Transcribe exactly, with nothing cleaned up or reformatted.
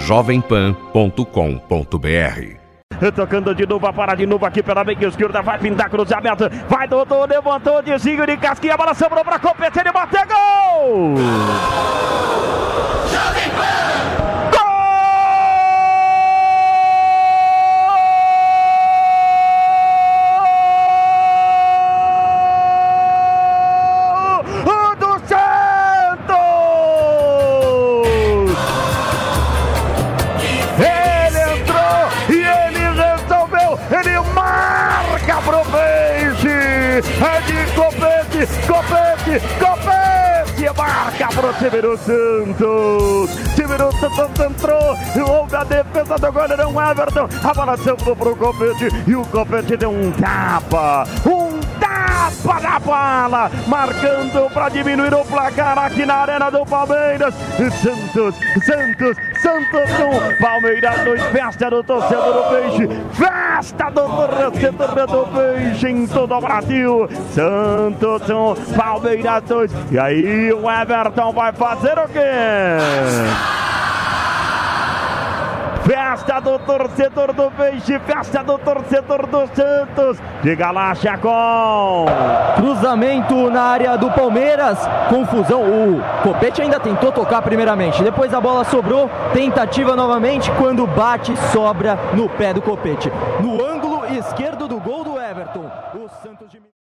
jovem pan ponto com ponto br. Tocando de novo, para de novo aqui pela meia esquerda, vai pintar cruzamento, vai Dodô, levantou, desvio de casquinha, a bola sobrou para competir, ele bateu, gol! Jovem Pan! É de Copete, Copete, Copete, marca pro Severo Santos. Severo Santos entrou, houve a defesa do goleirão Everton, a bola saltou pro Copete e o Copete deu um tapa, um tapa na bola, marcando para diminuir o placar aqui na Arena do Palmeiras. Santos, Santos, Santos um, Palmeiras dois, festa do torcedor do Peixe, festa do torcedor do Peixe em todo o Brasil. Santos um, Palmeiras dois, e aí o Everton vai fazer o quê? Festa do torcedor do Peixe, festa do torcedor do Santos. Diga lá, Chacon. Cruzamento na área do Palmeiras. Confusão. O Copete ainda tentou tocar primeiramente. Depois a bola sobrou. Tentativa novamente. Quando bate, sobra no pé do Copete. No ângulo esquerdo do gol do Everton. O Santos de...